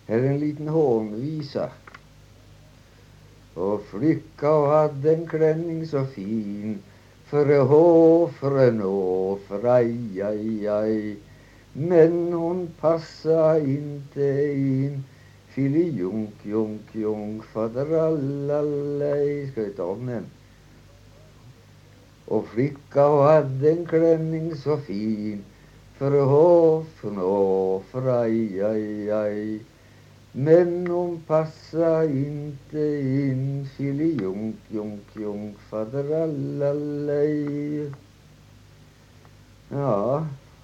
Her er en liten hånvisa. Og flicka hadde en klänning så fin, för en aj, aj, aj. Men hon passa inte in, filijunk, junk, junk, faderallallej. Skal vi ta om den? Og flicka hadde en klänning så fin, för aj, aj, aj. Men hon passa inte in, filijunk, junk, junk, faderallallej. Ja.